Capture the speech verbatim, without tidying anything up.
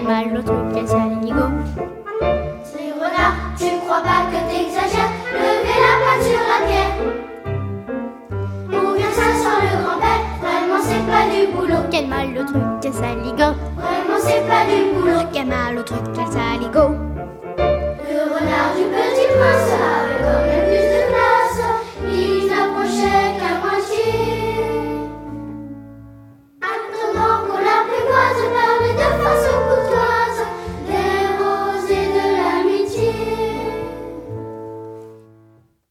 mal le truc, quel saligo. C'est renard, tu crois pas que t'exagères? Levez la patte sur la pierre. Ou bien ça sent le grand-père. Vraiment c'est pas du boulot. Quel mal le truc, quel saligo. Vraiment c'est pas du boulot. Quel mal le truc, quel saligo. Le renard du petit prince avait comme